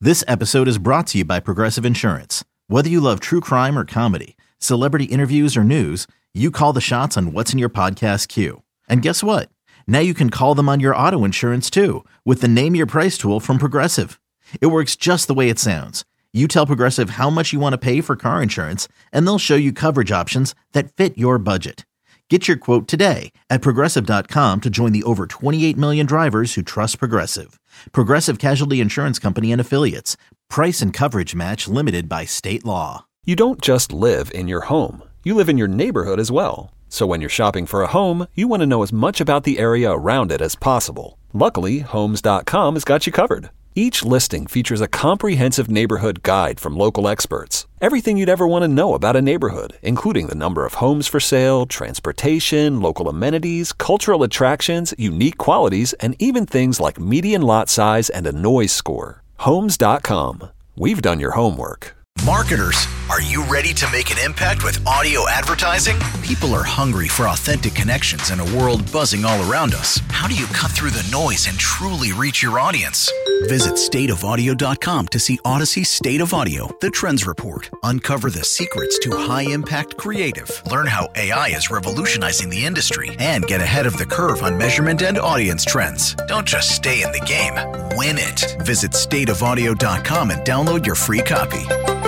This episode is brought to you by Progressive Insurance. Whether you love true crime or comedy, celebrity interviews or news, you call the shots on what's in your podcast queue. And guess what? Now you can call them on your auto insurance too with the Name Your Price tool from Progressive. It works just the way it sounds. You tell Progressive how much you want to pay for car insurance, and they'll show you coverage options that fit your budget. Get your quote today at Progressive.com to join the over 28 million drivers who trust Progressive. Progressive Casualty Insurance Company and Affiliates. Price and coverage match limited by state law. You don't just live in your home. You live in your neighborhood as well. So when you're shopping for a home, you want to know as much about the area around it as possible. Luckily, Homes.com has got you covered. Each listing features a comprehensive neighborhood guide from local experts. Everything you'd ever want to know about a neighborhood, including the number of homes for sale, transportation, local amenities, cultural attractions, unique qualities, and even things like median lot size and a noise score. Homes.com. We've done your homework. Marketers, are you ready to make an impact with audio advertising? People are hungry for authentic connections in a world buzzing all around us. How do you cut through the noise and truly reach your audience? Visit stateofaudio.com to see Odyssey's State of Audio, the Trends Report. Uncover the secrets to high-impact creative. Learn how AI is revolutionizing the industry and get ahead of the curve on measurement and audience trends. Don't just stay in the game, win it. Visit stateofaudio.com and download your free copy.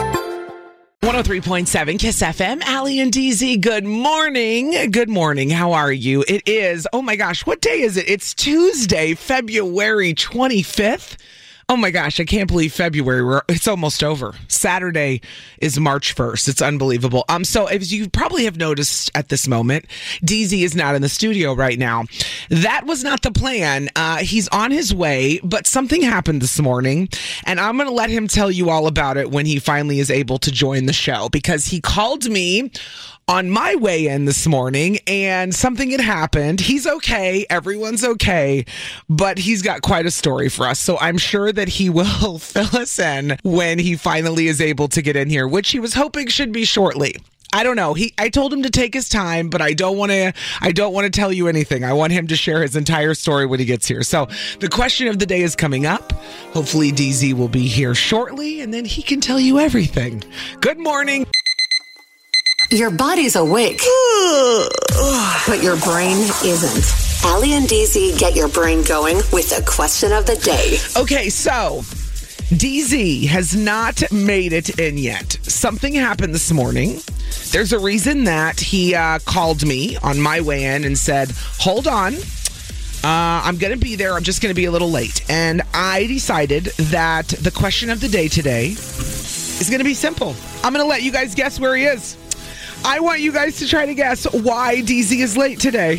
103.7 KISS FM, Allie and DZ, good morning. Good morning. How are you? It is, oh my gosh, what day is it? It's Tuesday, February 25th. Oh my gosh, I can't believe February. It's almost over. Saturday is March 1st. It's unbelievable. So as you probably have noticed at this moment, DZ is not in the studio right now. That was not the plan. He's on his way, but something happened this morning, and I'm going to let him tell you all about it when he finally is able to join the show, because he called me on my way in this morning and something had happened. He's okay. Everyone's okay, but he's got quite a story for us. So I'm sure that he will fill us in when he finally is able to get in here, which he was hoping should be shortly. I don't know. I told him to take his time, but I don't want to tell you anything. I want him to share his entire story when he gets here. So the question of the day is coming up. Hopefully DZ will be here shortly and then he can tell you everything. Good morning. Your body's awake, but your brain isn't. Allie and DZ get your brain going with the question of the day. Okay, so DZ has not made it in yet. Something happened this morning. There's a reason that he called me on my way in and said, hold on. I'm going to be there. I'm just going to be a little late. And I decided that the question of the day today is going to be simple. I'm going to let you guys guess where he is. I want you guys to try to guess why DZ is late today.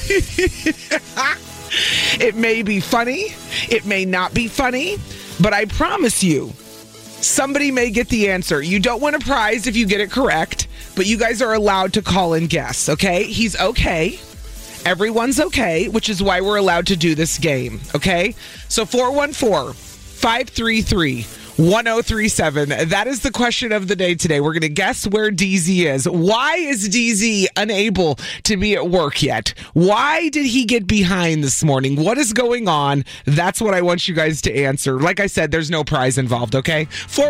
It may be funny. It may not be funny. But I promise you, somebody may get the answer. You don't win a prize if you get it correct, but you guys are allowed to call and guess, okay? He's okay. Everyone's okay, which is why we're allowed to do this game, okay? So 414-533-1037. That is the question of the day today. We're going to guess where DZ is. Why is DZ unable to be at work yet? Why did he get behind this morning? What is going on? That's what I want you guys to answer. Like I said, there's no prize involved, okay?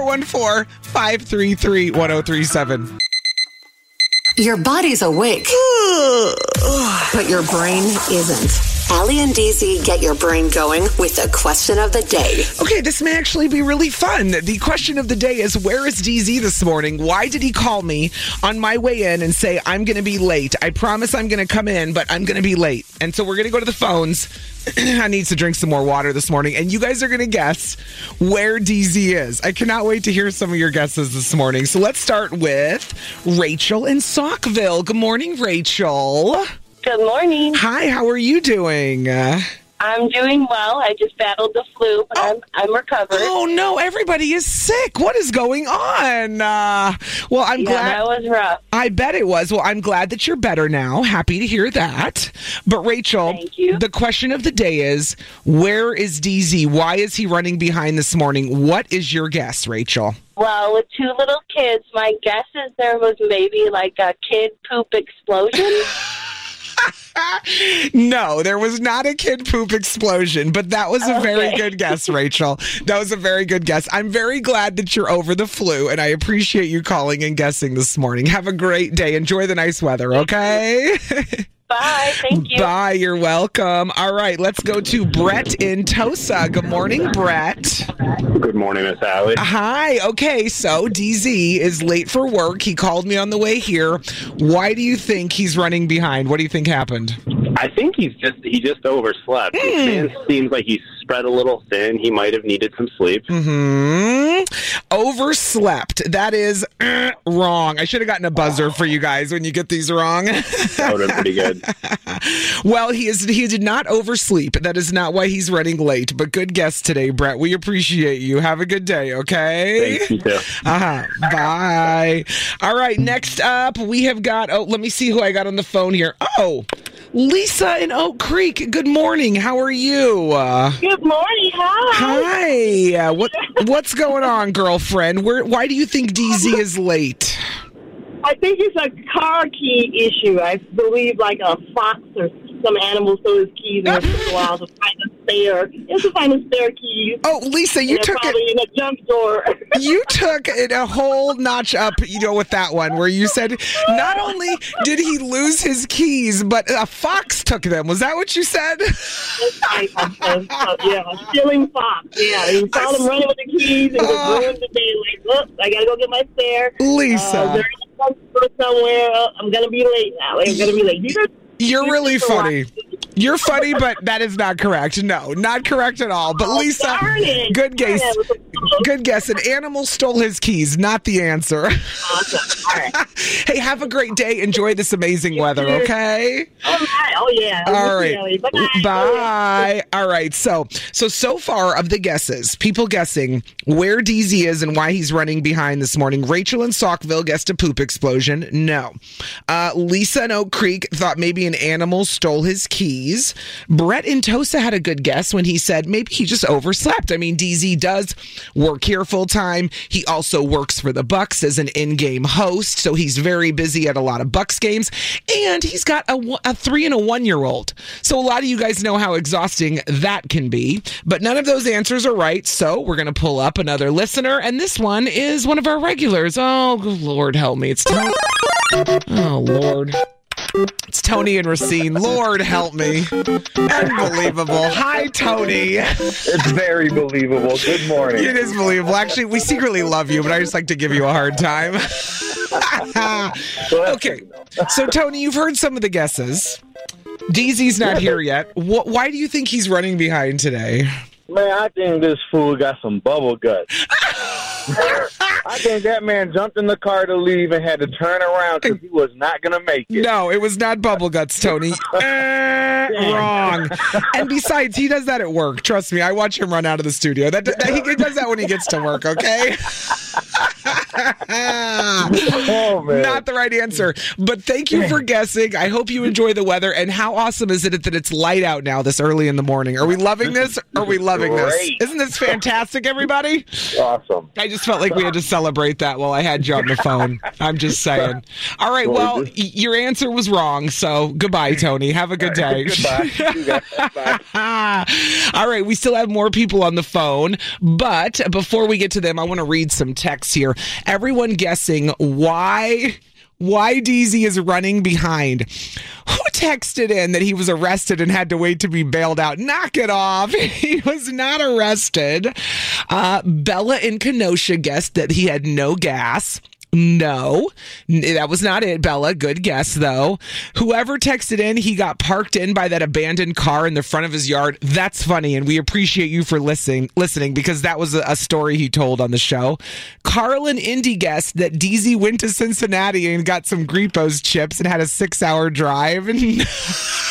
414-533-1037. Your body's awake, but your brain isn't. Allie and DZ get your brain going with the question of the day. Okay, this may actually be really fun. The question of the day is, where is DZ this morning? Why did he call me on my way in and say, I'm going to be late? I promise I'm going to come in, but I'm going to be late. And so we're going to go to the phones. I need to drink some more water this morning. And you guys are going to guess where DZ is. I cannot wait to hear some of your guesses this morning. So let's start with Rachel in Saukville. Good morning, Rachel. Good morning. Hi, how are you doing? I'm doing well. I just battled the flu, but I'm recovered. Oh, no, everybody is sick. What is going on? Well, I'm glad. That was rough. I bet it was. Well, I'm glad that you're better now. Happy to hear that. But, Rachel, thank you. The question of the day is, where is DZ? Why is he running behind this morning? What is your guess, Rachel? Well, with two little kids, my guess is there was maybe like a kid poop explosion. No, there was not a kid poop explosion, but that was a very good guess, Rachel. That was a very good guess. I'm very glad that you're over the flu, and I appreciate you calling and guessing this morning. Have a great day. Enjoy the nice weather, okay? Bye. Thank you. Bye. You're welcome. All right, let's go to Brett in Tosa. Good morning, Brett. Good morning, Miss Allie. Hi. Okay, so DZ is late for work. He called me on the way here. Why do you think he's running behind? What do you think happened? I think he just overslept. His skin seems like he's spread a little thin. He might have needed some sleep. Overslept. That is wrong. I should have gotten a buzzer for you guys when you get these wrong. That would have been pretty good. Well, he did not oversleep. That is not why he's running late. But good guess today, Brett. We appreciate you. Have a good day, okay? Thanks, you too. Bye. All right, next up, we have got, let me see who I got on the phone here. Oh, Lisa in Oak Creek. Good morning. How are you? Good morning. Hi. Hi. What's going on, girlfriend? Why do you think DZ is late? I think it's a car key issue. I believe like a fox or some animal stole his keys and it took a while to find a spare. It's to find a spare keys. Oh, Lisa, you took probably it. in a junk drawer. You took it a whole notch up, with that one where you said not only did he lose his keys, but a fox took them. Was that what you said? Yeah, a stealing fox. Yeah, he saw them running with the keys and was ruined the day. Like, look, I gotta go get my spare. Lisa. Somewhere. I'm gonna be late now. I'm gonna be late. You're really funny. You're funny, but that is not correct. No, not correct at all. But Lisa, good guess. Good guess. An animal stole his keys, not the answer. Awesome. All right. Hey, have a great day. Enjoy this amazing weather, okay? All right. Oh, yeah. All right. Bye-bye. Bye. All right. So far of the guesses, people guessing where DZ is and why he's running behind this morning. Rachel in Saukville guessed a poop explosion. No. Lisa in Oak Creek thought maybe an animal stole his keys. Brett in Tosa had a good guess when he said maybe he just overslept. I mean, DZ does work here full time. He also works for the Bucks as an in-game host, so he's very busy at a lot of Bucks games, and he's got a 3 and a 1-year-old. So a lot of you guys know how exhausting that can be, but none of those answers are right, so we're going to pull up another listener, and this one is one of our regulars. Oh, Lord help me. It's Tony. Oh, Lord. It's Tony and Racine. Lord help me. Unbelievable. Hi, Tony. It's very believable. Good morning. It is believable. Actually, we secretly love you, but I just like to give you a hard time. Okay. So, Tony, you've heard some of the guesses. DZ's not here yet. Why do you think he's running behind today? Man, I think this fool got some bubble guts. I think that man jumped in the car to leave and had to turn around because he was not going to make it. No, it was not bubble guts, Tony. Wrong. And besides, he does that at work. Trust me, I watch him run out of the studio. He does that when he gets to work, okay? Oh, man. Not the right answer. But thank you for guessing. I hope you enjoy the weather. And how awesome is it that it's light out now this early in the morning? Are we loving this? Are we loving this? Isn't this fantastic, everybody? Awesome. I just felt like we had to celebrate that while I had you on the phone. I'm just saying. All right, well, your answer was wrong, so goodbye, Tony. Have a good day. Goodbye. Bye. All right, we still have more people on the phone, but before we get to them, I want to read some texts here. Everyone guessing why DZ is running behind. Who texted in that he was arrested and had to wait to be bailed out? Knock it off. He was not arrested. Bella in Kenosha guessed that he had no gas. No, that was not it, Bella. Good guess, though. Whoever texted in, he got parked in by that abandoned car in the front of his yard. That's funny, and we appreciate you for listening because that was a story he told on the show. Carlin Indy guessed that DZ went to Cincinnati and got some Grippo's chips and had a 6-hour drive.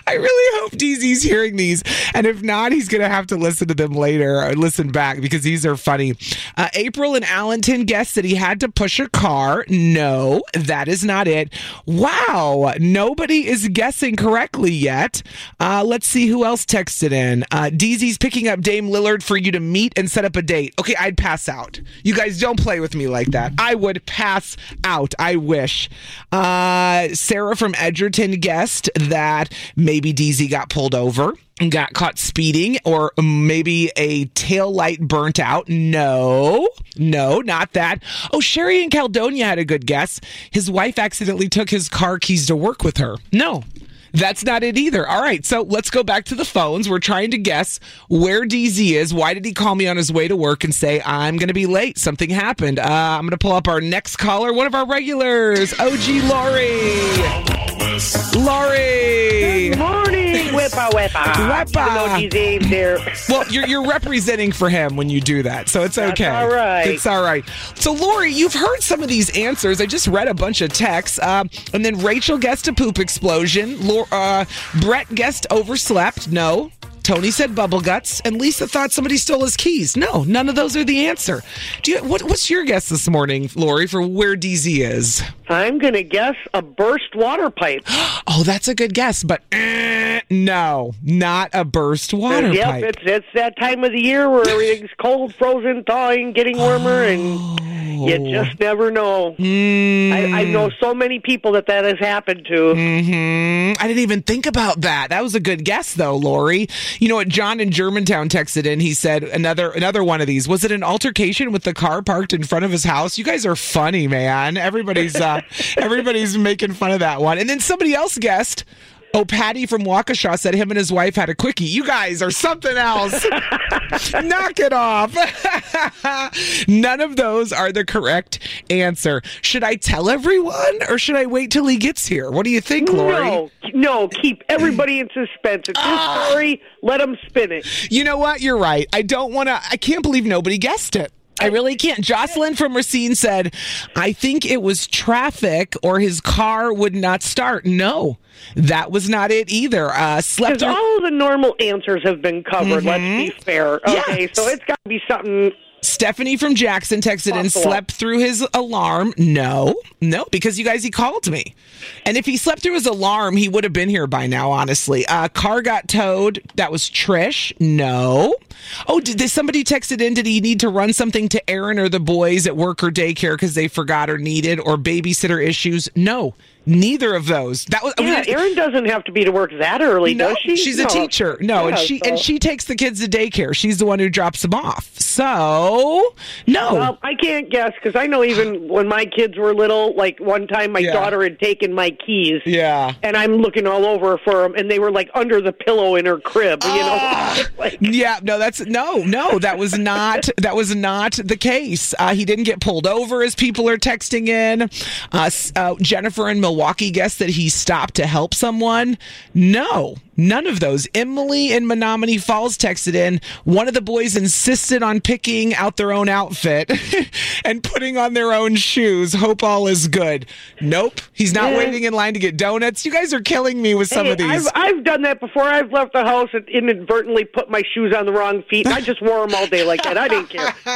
I really hope DZ's hearing these. And if not, he's going to have to listen to them later or listen back because these are funny. April in Allenton guessed that he had to push a car. No, that is not it. Wow. Nobody is guessing correctly yet. Let's see who else texted in. DZ's picking up Dame Lillard for you to meet and set up a date. Okay, I'd pass out. You guys don't play with me like that. I would pass out. I wish. Sarah from Edgerton guessed that maybe DZ got pulled over and got caught speeding, or maybe a tail light burnt out. No, not that. Oh, Sherry in Caledonia had a good guess. His wife accidentally took his car keys to work with her. No. That's not it either. All right, so let's go back to the phones. We're trying to guess where DZ is. Why did he call me on his way to work and say, I'm going to be late? Something happened. I'm going to pull up our next caller, one of our regulars, OG Lori. Lori. Good morning, Whippa. DZ there. Well, you're representing for him when you do that, so it's okay. That's all right. It's all right. So, Lori, you've heard some of these answers. I just read a bunch of texts. And then Rachel guessed a poop explosion. Brett guessed overslept. No. Tony said bubble guts, and Lisa thought somebody stole his keys. No, none of those are the answer. What's your guess this morning, Lori, for where DZ is? I'm going to guess a burst water pipe. Oh, that's a good guess, but no, not a burst water pipe. Yep, it's that time of the year where everything's cold, frozen, thawing, getting warmer, and you just never know. I know so many people that has happened to. I didn't even think about that. That was a good guess, though, Lori. You know what? John in Germantown texted in. He said another one of these. Was it an altercation with the car parked in front of his house? You guys are funny, man. Everybody's making fun of that one. And then somebody else guessed. Oh, Patty from Waukesha said him and his wife had a quickie. You guys are something else. Knock it off. None of those are the correct answer. Should I tell everyone or should I wait till he gets here? What do you think, Lori? No, keep everybody in suspense. It's his story. Let him spin it. You know what? You're right. I can't believe nobody guessed it. I really can't. Jocelyn from Racine said, I think it was traffic or his car would not start. No, that was not it either. Because all the normal answers have been covered, let's be fair. Okay, yes. So it's got to be something. Stephanie from Jackson texted in, slept through his alarm. No, because he called me. And if he slept through his alarm, he would have been here by now, honestly. Car got towed. That was Trish. No. Oh, did somebody texted in, did he need to run something to Aaron or the boys at work or daycare because they forgot or needed, or babysitter issues? No. Neither of those. Erin doesn't have to be to work that early, does she? She's a teacher. No, yeah, and she takes the kids to daycare. She's the one who drops them off. So, no. Well, I can't guess because I know even when my kids were little, like one time my daughter had taken my keys. Yeah. And I'm looking all over for them, and they were like under the pillow in her crib. You know. Yeah. No, that was not the case. He didn't get pulled over, as people are texting in. Jennifer in Milwaukee guessed that he stopped to help someone. No, none of those. Emily in Menominee Falls texted in, one of the boys insisted on picking out their own outfit and putting on their own shoes. Hope all is good. Nope, he's not waiting in line to get donuts. You guys are killing me with some of these. I've done that before. I've left the house and inadvertently put my shoes on the wrong feet. I just wore them all day like that. I didn't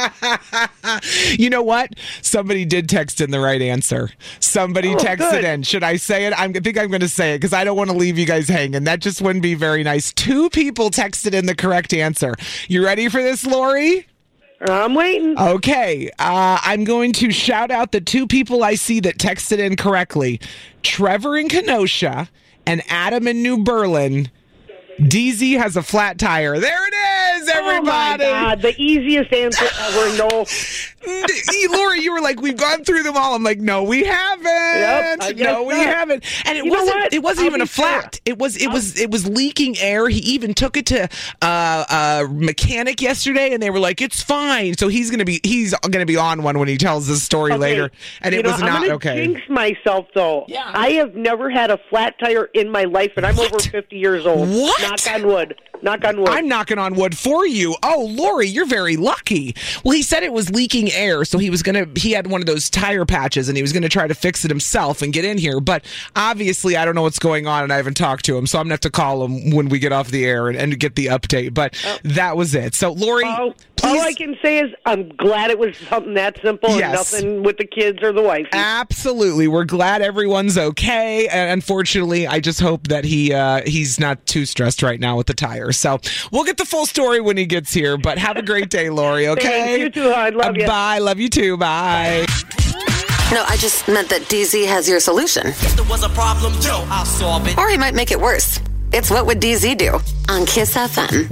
care. You know what? Somebody did text in the right answer. Somebody texted in. Should I say it? I think I'm going to say it because I don't want to leave you guys hanging. That just wouldn't be very nice. 2 people texted in the correct answer. You ready for this, Lori? I'm waiting. Okay. I'm going to shout out the 2 people I see that texted in correctly. Trevor in Kenosha and Adam in New Berlin. DZ has a flat tire. There it is, everybody. Oh, my God. The easiest answer ever. No. Lori, you were like, we've gone through them all. I'm like, no, we haven't. Yep, we haven't. And it wasn't even a flat. It was leaking air. He even took it to a mechanic yesterday, and they were like, it's fine. So he's gonna be on one when he tells this story later. And it was not okay. I'm gonna jinx myself though. Yeah. I have never had a flat tire in my life, and I'm over 50 years old. What? Knock on wood. Knock on wood. I'm knocking on wood for you. Oh, Lori, you're very lucky. Well, he said it was leaking air, so he had one of those tire patches, and he was going to try to fix it himself and get in here. But obviously, I don't know what's going on, and I haven't talked to him, so I'm going to have to call him when we get off the air and get the update. But that was it. So, Lori, all I can say is I'm glad it was something that simple and nothing with the kids or the wife. Absolutely. We're glad everyone's okay. And unfortunately, I just hope that he's not too stressed right now with the tires. So we'll get the full story when he gets here. But have a great day, Lori, okay? Thanks. You too, hon. Love you. Bye. Love you too. Bye. No, I just meant that DZ has your solution. If there was a problem, I'll solve it. Or he might make it worse. It's What Would DZ Do on Kiss FM.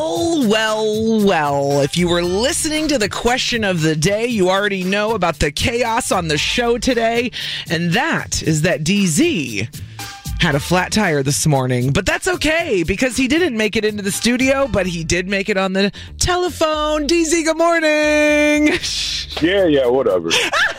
Well. If you were listening to the question of the day, you already know about the chaos on the show today. And that is that DZ had a flat tire this morning. But that's okay, because he didn't make it into the studio, but he did make it on the telephone. DZ, good morning. Yeah, whatever.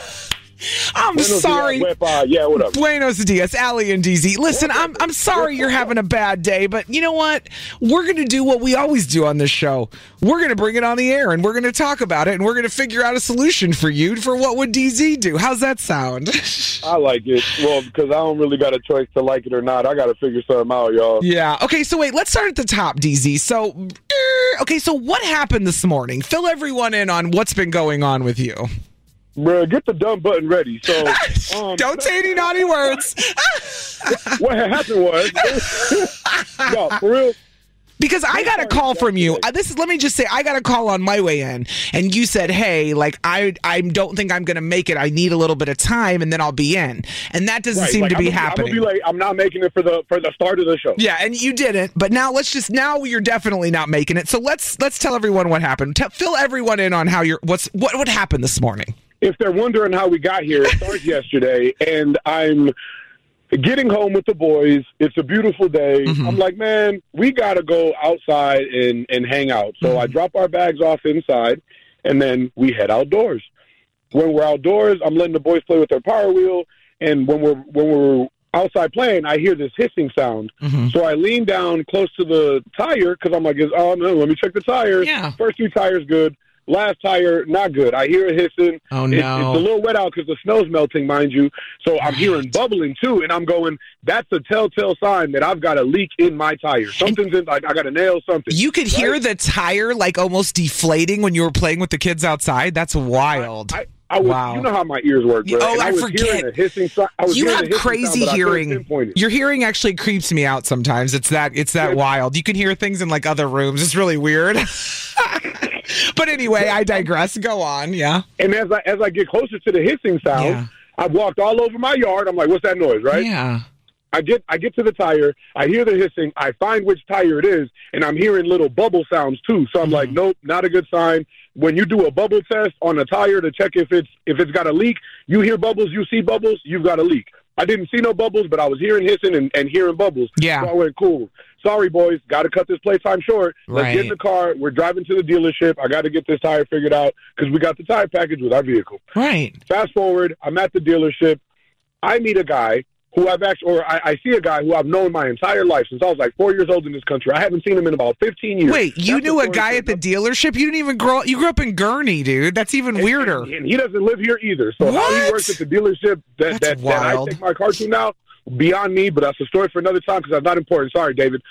I'm sorry. Whatever. Buenos dias, Allie and DZ. Listen, I'm sorry you're having a bad day, but you know what? We're going to do what we always do on this show. We're going to bring it on the air, and we're going to talk about it, and we're going to figure out a solution for you for what would DZ do. How's that sound? I like it. Well, because I don't really got a choice to like it or not. I got to figure something out, y'all. Yeah. Okay, so wait, let's start at the top, DZ. So what happened this morning? Fill everyone in on what's been going on with you. Bro, get the dumb button ready. So, don't say any naughty words. What happened was, no, for real. Because I got a call from you. Let me just say, I got a call on my way in, and you said, "Hey, I don't think I'm going to make it. I need a little bit of time, and then I'll be in." And that doesn't seem to be happening. I'm gonna be late. I'm not making it for the start of the show. Yeah, and you didn't. But now now you're definitely not making it. So let's tell everyone what happened. Fill everyone in on how what happened this morning. If they're wondering how we got here, it starts yesterday, and I'm getting home with the boys. It's a beautiful day. Mm-hmm. I'm like, man, we got to go outside and hang out. So I drop our bags off inside, and then we head outdoors. When we're outdoors, I'm letting the boys play with their Power Wheel, and when we're outside playing, I hear this hissing sound. Mm-hmm. So I lean down close to the tire because I'm like, no, let me check the tires. Yeah. First 2 tires good. Last tire, not good. I hear it hissing. Oh, no. It's a little wet out because the snow's melting, mind you. So I'm hearing bubbling, too, and I'm going, that's a telltale sign that I've got a leak in my tire. Something's in, I got to nail something. You could hear the tire, almost deflating when you were playing with the kids outside? That's wild. Wow. You know how my ears work, bro. I forget. You have crazy hearing. Your hearing actually creeps me out sometimes. It's that wild. You can hear things in other rooms. It's really weird. But anyway, I digress. Go on, yeah. And as I get closer to the hissing sound, I've walked all over my yard. I'm like, what's that noise, right? Yeah. I get to the tire. I hear the hissing. I find which tire it is, and I'm hearing little bubble sounds too. So I'm like, nope, not a good sign. When you do a bubble test on a tire to check if it's got a leak, you hear bubbles, you see bubbles, you've got a leak. I didn't see no bubbles, but I was hearing hissing and hearing bubbles. Yeah. So I went, cool. Sorry, boys, got to cut this playtime short. Let's get in the car. We're driving to the dealership. I got to get this tire figured out because we got the tire package with our vehicle. Right. Fast forward, I'm at the dealership. I meet a guy who I see a guy who I've known my entire life since I was 4 years old in this country. I haven't seen him in about 15 years. Wait, you knew a guy at the dealership? You didn't even you grew up in Gurney, dude. That's even weirder. And he doesn't live here either. So how he works at the delership that I take my car to now, beyond me, but that's a story for another time because that's not important. Sorry, David.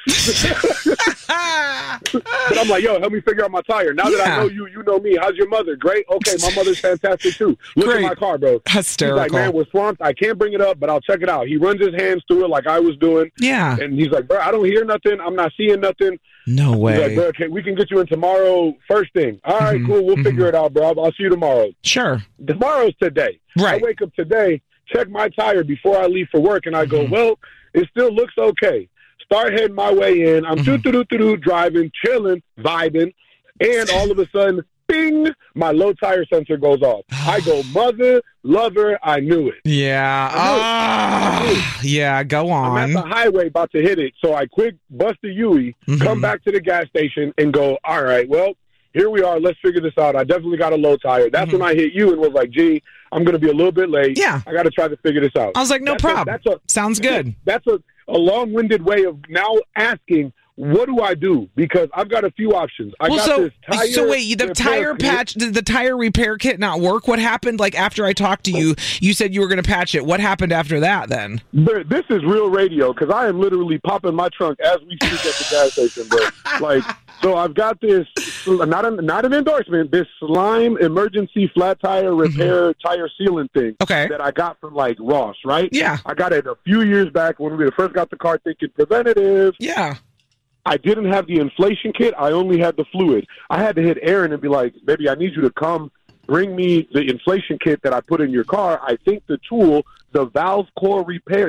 But I'm like, yo, help me figure out my tire. Now that I know you know me. How's your mother? Great. Okay, my mother's fantastic too. Look at my car, bro. Hysterical. He's like, man, we're swamped. I can't bring it up, but I'll check it out. He runs his hands through it like I was doing. Yeah. And he's like, bro, I don't hear nothing. I'm not seeing nothing. No way. He's like, bro, okay, we can get you in tomorrow first thing. All right, cool. We'll figure it out, bro. I'll see you tomorrow. Sure. Tomorrow's today. Right. I wake up today, check my tire before I leave for work, and I go, well, it still looks okay. Start heading my way in. I'm driving, chilling, vibing, and all of a sudden, bing, my low tire sensor goes off. I go, mother, lover, I knew it. Yeah. Yeah, go on. I'm at the highway about to hit it, so I quick bust the UE, come back to the gas station, and go, all right, well, here we are. Let's figure this out. I definitely got a low tire. That's when I hit you and was like, gee, I'm going to be a little bit late. Yeah. I got to try to figure this out. I was like, no problem. Sounds good. That's a long-winded way of now asking, what do I do? Because I've got a few options. This tire. So wait, the tire patch, did the tire repair kit not work? What happened? Like after I talked to you, you said you were going to patch it. What happened after that then? This is real radio because I am literally popping my trunk as we speak at the gas station, bro. So I've got this, not an endorsement, this Slime emergency flat tire repair tire sealant thing that I got from Ross, right? Yeah. I got it a few years back when we first got the car thinking preventative. Yeah. I didn't have the inflation kit. I only had the fluid. I had to hit Aaron and be like, baby, I need you to come bring me the inflation kit that I put in your car. I think the tool, the valve core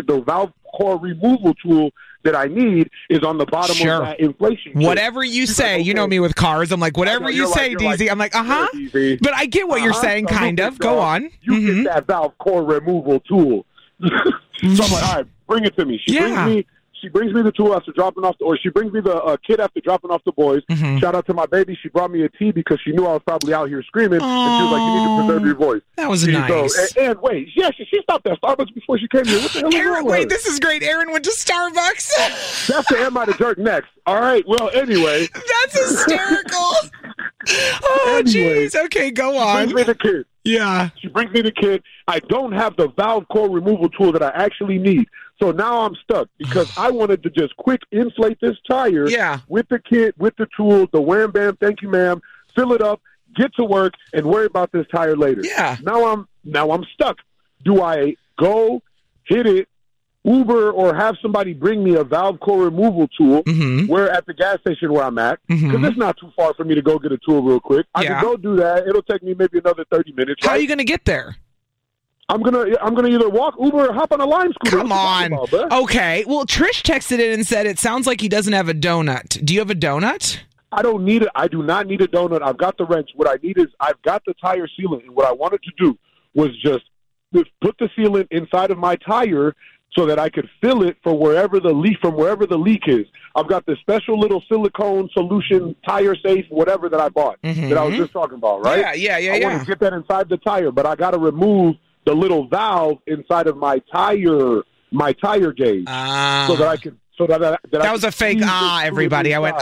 removal tool that I need is on the bottom of that inflation kit. Whatever you say, you know me with cars. I'm like, whatever you say, DZ. I'm like, But I get what you're saying, kind of. Go on. You get that valve core removal tool. So I'm like, all right, bring it to me. She brings me the tool after dropping off, she brings me the kit after dropping off the boys. Shout out to my baby. She brought me a tea because she knew I was probably out here screaming. And she was like, you need to preserve your voice. That was nice. And wait, she stopped at Starbucks before she came here. What the hell is Aaron, wrong? Wait, this is great. Aaron went to Starbucks. That's the Am I the Jerk next. All right, well, anyway. That's hysterical. Oh, jeez. Okay, go on. She brings me the kit. Yeah. She brings me the kit. I don't have the valve core removal tool that I actually need. So now I'm stuck because I wanted to just quick inflate this tire with the kit, with the tool, the wham bam, thank you ma'am, fill it up, get to work, and worry about this tire later. Yeah. Now I'm stuck. Do I go hit it, Uber, or have somebody bring me a valve core removal tool where at the gas station where I'm at? Because it's not too far for me to go get a tool real quick. I can go do that. It'll take me maybe another 30 minutes. How are you going to get there? I'm gonna either walk, Uber, or hop on a Lime scooter. Come on. Okay. Well, Trish texted in and said it sounds like he doesn't have a donut. Do you have a donut? I don't need it. I do not need a donut. I've got the wrench. What I need is I've got the tire sealant, and what I wanted to do was just put the sealant inside of my tire so that I could fill it from wherever the leak is. I've got this special little silicone solution, tire safe, whatever that I bought that I was just talking about, right? Yeah. I want to get that inside the tire, but I got to remove the little valve inside of my tire gauge so that I could. That was a fake everybody. I went,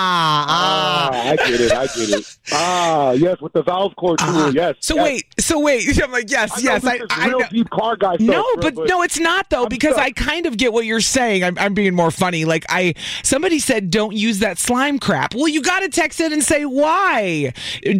I get it. Yes, with the valve core tool, yes. So wait. I'm like, yes. I know. Deep car guy stuff, no, but no, it's not, though, because I kind of get what you're saying. I'm being more funny. Like, somebody said, don't use that slime crap. Well, you got to text it and say why.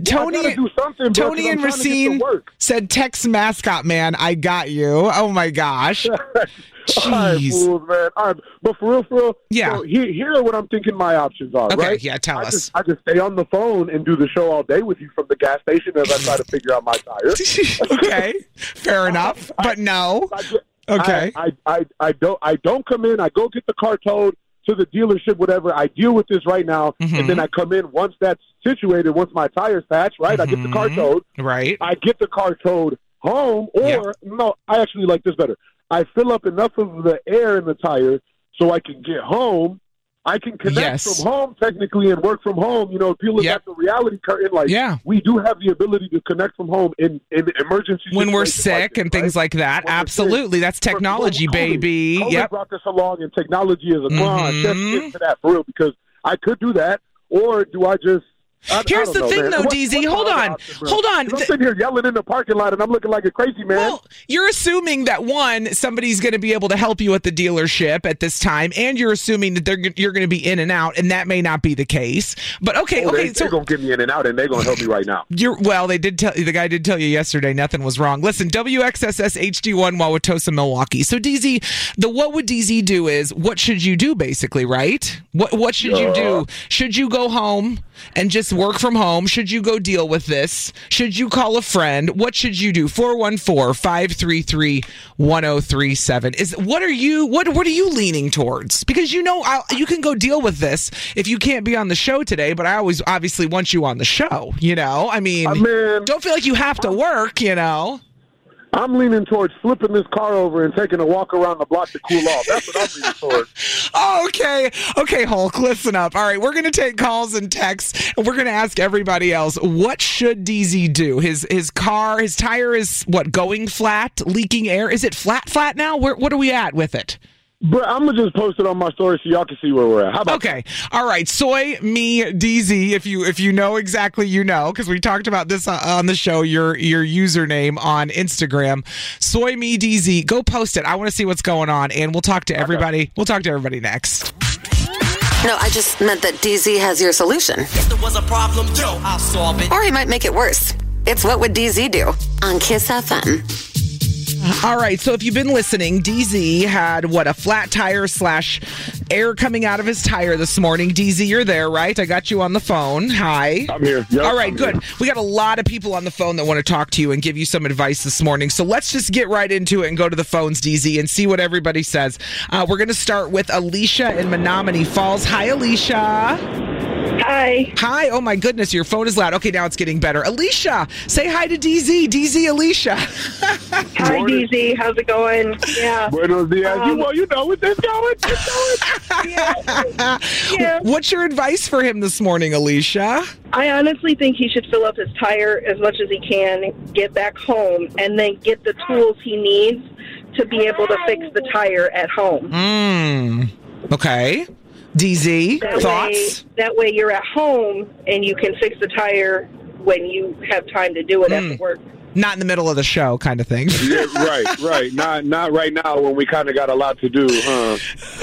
Tony and Racine said, text mascot man, I got you. Oh, my gosh. All right, fools, man. All right, but for real, yeah. So here are what I'm thinking my options are, right? Yeah, tell us. I just stay on the phone and do the show all day with you from the gas station as I try to figure out my tire. Okay, fair enough, but no. Okay. I don't come in. I go get the car towed to the dealership, whatever. I deal with this right now, and then I come in once that's situated, once my tire's patched, right? I get the car towed. Right. I get the car towed home, or no, I actually like this better. I fill up enough of the air in the tire so I can get home. I can connect from home technically and work from home. You know, people at the reality curtain. We do have the ability to connect from home in emergency when we're sick and things like that. Absolutely, that's technology, baby. COVID brought this along, and technology is a just into that for real, because I could do that, or do I just? Here's the thing, though, DZ. Hold on. I'm sitting here yelling in the parking lot, and I'm looking like a crazy man. Well, you're assuming that, one, somebody's going to be able to help you at the dealership at this time, and you're assuming that you're going to be in and out, and that may not be the case. But okay, they're going to get me in and out, and they're going to help me right now. The guy did tell you yesterday nothing was wrong. Listen, WXSS HD1 Wauwatosa, Milwaukee. So DZ, what would DZ do is, what should you do, basically, right? What should you do? Should you go home and just work from home? Should you go deal with this? Should you call a friend? What should you do? 414-533-1037. What are you leaning towards? Because you can go deal with this if you can't be on the show today, but I always obviously want you on the show, you know? I mean, don't feel like you have to work, you know? I'm leaning towards flipping this car over and taking a walk around the block to cool off. That's what I'm leaning towards. Okay, Hulk, listen up. All right, we're going to take calls and texts, and we're going to ask everybody else, what should DZ do? His tire is, going flat, leaking air? Is it flat now? What are we at with it? But I'm going to just post it on my story so y'all can see where we're at. How about Okay. All right. Soy Me DZ, if you know exactly, you know, because we talked about this on the show, your username on Instagram. Soy Me DZ. Go post it. I want to see what's going on, and we'll talk to everybody. Okay. We'll talk to everybody next. No, I just meant that DZ has your solution. If there was a problem, yo, I'll solve it. Or he might make it worse. It's What Would DZ Do on Kiss FM. All right, so if you've been listening, DZ had, a flat tire / air coming out of his tire this morning. DZ, you're there, right? I got you on the phone. Hi. I'm here. Yep, all right, good. Here. We got a lot of people on the phone that want to talk to you and give you some advice this morning. So let's just get right into it and go to the phones, DZ, and see what everybody says. We're going to start with Alicia in Menominee Falls. Hi, Alicia. Hi. Hi. Oh, my goodness. Your phone is loud. Okay, now it's getting better. Alicia, say hi to DZ. DZ, Alicia. Hi, DZ. How's it going? Yeah. Buenos dias. You know what this going. Yeah. What's your advice for him this morning, Alicia? I honestly think he should fill up his tire as much as he can, get back home, and then get the tools he needs to be able to fix the tire at home. Okay. DZ, thoughts? That way you're at home and you can fix the tire when you have time to do it after work. Not in the middle of the show kind of thing. Yeah, right. Not right now when we kind of got a lot to do, huh?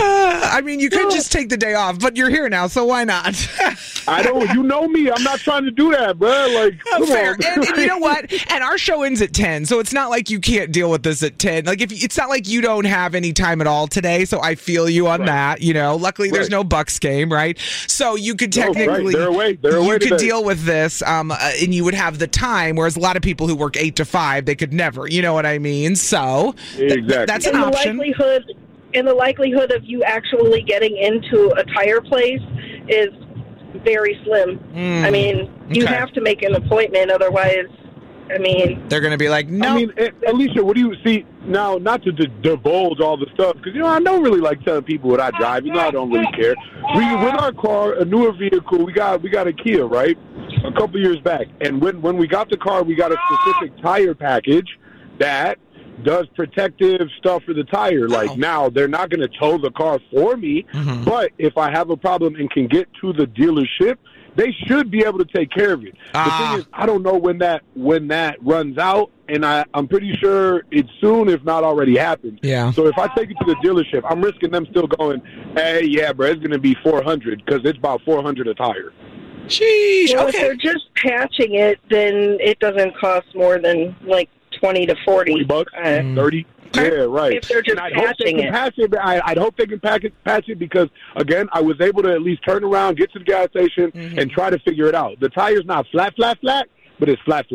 I mean, you could just take the day off, but you're here now, so why not? I don't. You know me. I'm not trying to do that, bro. Like, come fair. on. And you know what? And our show ends at 10, so it's not like you can't deal with this at 10. Like, it's not like you don't have any time at all today. So I feel you on that. You know, luckily there's no Bucks game, right? So you could technically, They're away. You could deal with this, and you would have the time. Whereas a lot of people who work 8 to 5, they could never. You know what I mean? So exactly. That's an option. And the likelihood of you actually getting into a tire place is very slim. I mean, you have to make an appointment, otherwise, I mean... They're going to be like, no. I mean, Alicia, what do you see now, not to divulge all the stuff, because, I don't really like telling people what I drive. I don't really care. With our car, a newer vehicle, we got a Kia, right? A couple years back. And when we got the car, we got a specific tire package that does protective stuff for the tire. Like, now, they're not going to tow the car for me, but if I have a problem and can get to the dealership, they should be able to take care of it. The thing is, I don't know when that runs out, and I'm pretty sure it's soon, if not already happened. Yeah. So if I take it to the dealership, I'm risking them still going, hey, yeah, bro, it's going to be $400 because it's about $400 a tire. Sheesh. Well, okay. if they're just patching it, then it doesn't cost more than like $20 to $40. $40, 30. Yeah, right. If they're just patching it. I'd hope they can patch it because, again, I was able to at least turn around, get to the gas station, and try to figure it out. The tire's not flat, but it's flat.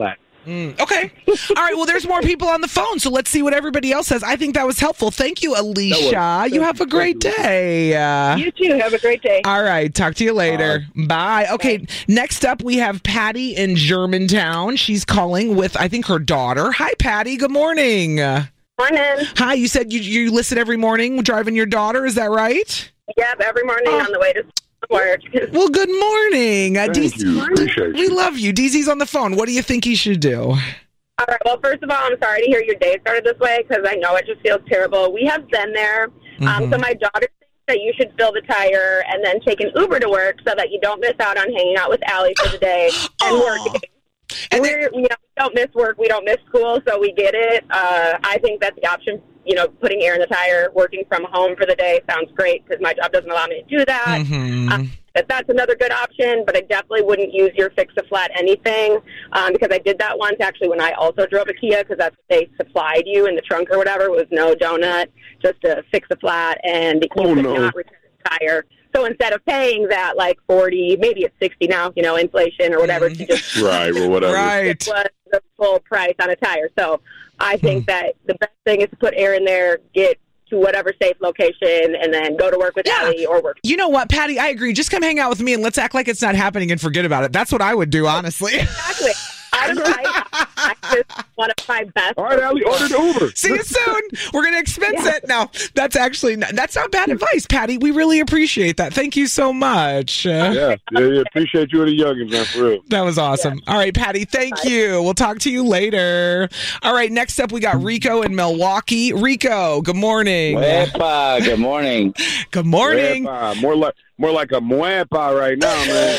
Okay. All right. Well, there's more people on the phone, so let's see what everybody else says. I think that was helpful. Thank you, Alicia. You have a great day. You too. Have a great day. All right. Talk to you later. Bye. Okay. Bye. Next up, we have Patty in Germantown. She's calling with, I think, her daughter. Hi, Patty. Good morning. Morning. Hi. You said you listen every morning driving your daughter. Is that right? Yep. Every morning on the way to work. Well, good morning. Thank you. Appreciate we love you. DZ's on the phone. What do you think he should do? All right. Well, first of all, I'm sorry to hear your day started this way because I know it just feels terrible. We have been there. So my daughter thinks that you should fill the tire and then take an Uber to work so that you don't miss out on hanging out with Allie for the day and working. And we don't miss work. We don't miss school, so we get it. I think that's the option. Putting air in the tire, working from home for the day sounds great because my job doesn't allow me to do that. That's another good option, but I definitely wouldn't use your fix-a-flat anything because I did that once actually when I also drove a Kia because that's what they supplied you in the trunk or whatever. It was no donut, just a fix-a-flat, and you could not return the tire. So instead of paying that like 40, maybe it's 60 now, inflation or whatever, to just right or whatever. Right. It was the full price on a tire. So I think that the best thing is to put air in there, get to whatever safe location, and then go to work with Allie or work. You know what, Patty? I agree. Just come hang out with me and let's act like it's not happening and forget about it. That's what I would do, honestly. Exactly. I just one of my best. All right, Allie, order the Uber. See you soon. We're going to expense it. No, that's not bad advice, Patty. We really appreciate that. Thank you so much. Yeah. Appreciate you and the youngins, man, for real. That was awesome. Yeah. All right, Patty, thank you. We'll talk to you later. All right, next up, we got Rico in Milwaukee. Rico, good morning. Muepa, good morning. Good morning. Muepa. More like a muepa right now, man.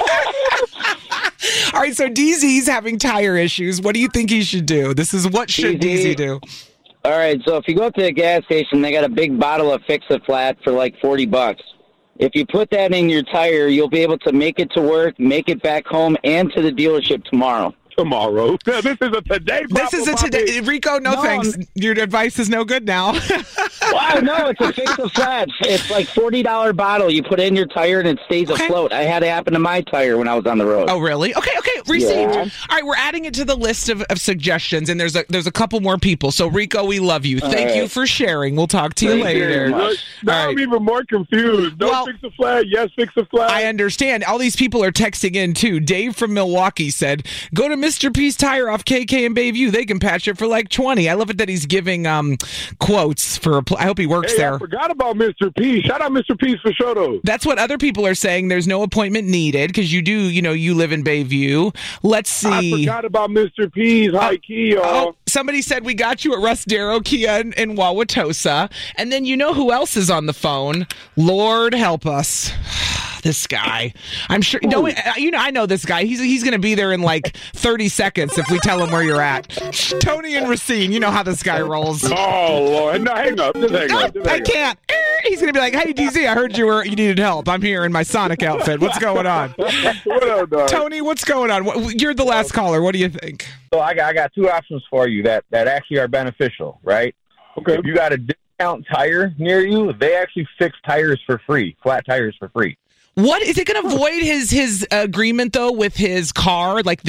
All right, so DZ's having tire issues. What do you think he should do? This is what should DZ do? All right, so if you go to the gas station, they got a big bottle of Fix-A-Flat for like $40. If you put that in your tire, you'll be able to make it to work, make it back home, and to the dealership tomorrow. Tomorrow. This is a today problem. This is a today. Rico, no thanks. Your advice is no good now. Wow, no, it's a Fix-A-Flat. It's like $40 bottle. You put it in your tire and it stays afloat. I had it happen to my tire when I was on the road. Oh, really? Okay. Received. Yeah. All right, we're adding it to the list of suggestions, and there's a couple more people. So, Rico, we love you. Thank you for sharing. We'll talk to you later. Now I'm even more confused. No Fix-A-Flat. Yes, Fix-A-Flat. I understand. All these people are texting in, too. Dave from Milwaukee said, go to Mr. P's Tire off KK and Bayview. They can patch it for like $20. I love it that he's giving quotes for. I hope he works there. I forgot about Mr. P. Shout out Mr. P's for show those. That's what other people are saying. There's no appointment needed because you do. You live in Bayview. Let's see. I forgot about Mr. P's high key, y'all. Oh, somebody said we got you at Russ Darrow Kia in Wauwatosa. And then you know who else is on the phone? Lord help us. This guy. I'm sure. No, I know this guy. He's going to be there in like 30 seconds if we tell him where you're at. Tony and Racine. You know how this guy rolls. Oh, Lord. No, hang up. Just hang up. I can't. He's going to be like, hey, DZ, I heard you needed help. I'm here in my Sonic outfit. What's going on? What up, dog? Tony, what's going on? You're the last caller. What do you think? So I got two options for you that actually are beneficial, right? Okay. If you got a discount tire near you, they actually fix tires for free, flat tires for free. What is it going to void his agreement though with his car? Like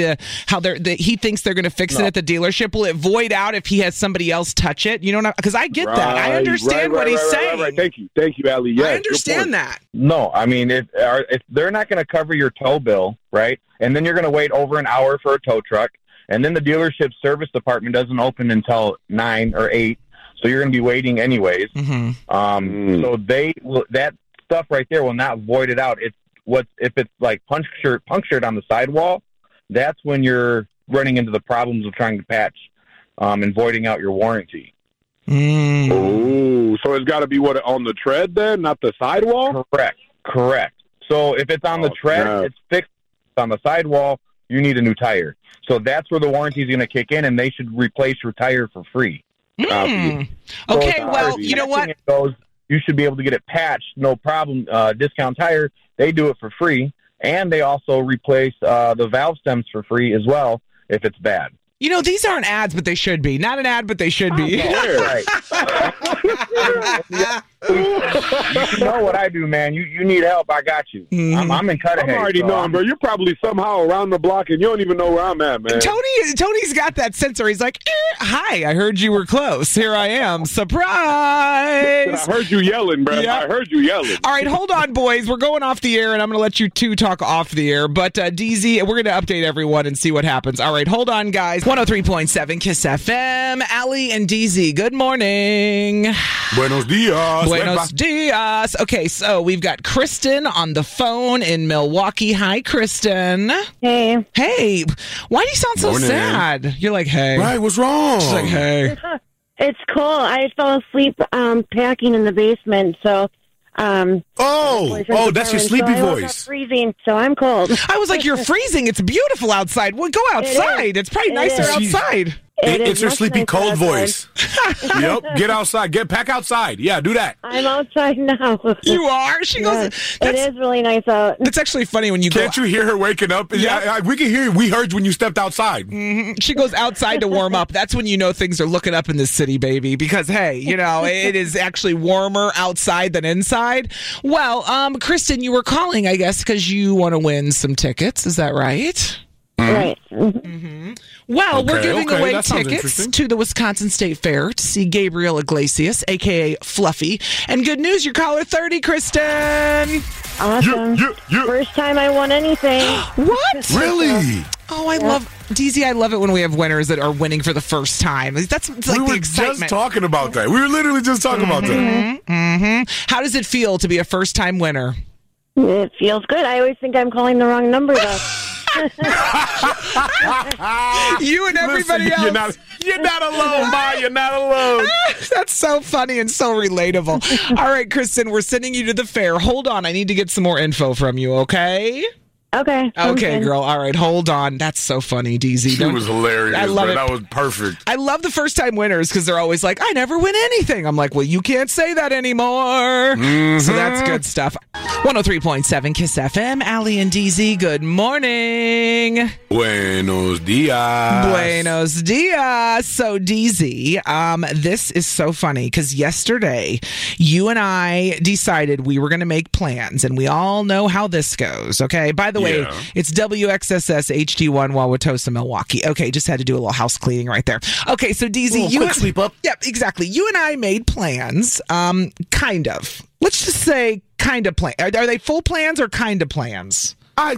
he thinks they're going to fix it at the dealership. Will it void out if he has somebody else touch it? You know, because I get that. I understand what he's saying. Right. Thank you, Allie. Yes, I understand that. No, I mean if they're not going to cover your tow bill, right? And then you're going to wait over an hour for a tow truck, and then the dealership service department doesn't open until 9 or 8, so you're going to be waiting anyways. Mm-hmm. So that stuff right there will not void it out. If it's like punctured on the sidewall, that's when you're running into the problems of trying to patch and voiding out your warranty. Oh, so it's got to be on the tread then, not the sidewall? Correct. So if it's on the tread, it's fixed. On the sidewall, you need a new tire. So that's where the warranty is going to kick in, and they should replace your tire for free. Okay, well, you know what? You should be able to get it patched, no problem. Discount Tire, they do it for free, and they also replace the valve stems for free as well if it's bad. You know, these aren't ads, but they should be. Not an ad, but they should be. Right. You know what I do, man. You need help, I got you. I'm in Cudahy. I'm already knowing, bro. You're probably somehow around the block, and you don't even know where I'm at, man. Tony's got that sensor. He's like, hi, I heard you were close. Here I am. Surprise! I heard you yelling, bro. Yep. I heard you yelling. All right, hold on, boys. We're going off the air, and I'm going to let you two talk off the air. But DZ, we're going to update everyone and see what happens. All right, hold on, guys. 103.7 Kiss FM. Allie and DZ, good morning. Buenos dias. Buenos dias. Okay, so we've got Kristen on the phone in Milwaukee. Hi, Kristen. Hey. Hey. Why do you sound so sad? You're like, hey. Right, what's wrong? She's like, hey. It's cool. I fell asleep packing in the basement, so... that's your sleepy voice. Freezing, so I'm cold. I was like, you're freezing. It's beautiful outside. Well, go outside. It's probably nicer outside. It's your sleepy cold voice. Yep. Get outside. Pack outside. Yeah, do that. I'm outside now. You are? She goes. It is really nice out. It's actually funny when you Can't you hear her waking up? Yeah, we can hear you. We heard you when you stepped outside. Mm-hmm. She goes outside to warm up. That's when you know things are looking up in this city, baby. Because, hey, it is actually warmer outside than inside. Well, Kristen, you were calling, I guess, because you want to win some tickets. Is that right? Right. Well, we're Okay, giving okay, away that sounds tickets interesting. to the Wisconsin State Fair to see Gabriel Iglesias, a.k.a. Fluffy. And good news, you're caller 30, Kristen. Awesome. First time I won anything. What? Really? Oh, I love DZ. I love it when we have winners that are winning for the first time. That's it's like We the were excitement. just talking about that. We were literally just talking about that. How does it feel to be a first-time winner? It feels good. I always think I'm calling the wrong number, though. You and everybody else. You're not alone, Ma. You're not alone. That's so funny and so relatable. All right, Kristen, we're sending you to the fair. Hold on. I need to get some more info from you, okay? Okay. Okay, girl. All right, hold on. That's so funny, DZ. She was hilarious. I love it. That was perfect. I love the first-time winners because they're always like, I never win anything. I'm like, well, you can't say that anymore. So that's good stuff. 103.7 KISS FM. Allie and DZ, good morning. Buenos dias. Buenos dias. So, DZ, this is so funny because yesterday you and I decided we were going to make plans, and we all know how this goes, okay? By the way, it's WXSS HD1 Wauwatosa, Milwaukee. Okay, just had to do a little house cleaning right there. Okay, so DZ, you quick sweep up. Yep, exactly. You and I made plans, kind of. Let's just say kind of plan. Are they full plans or kind of plans?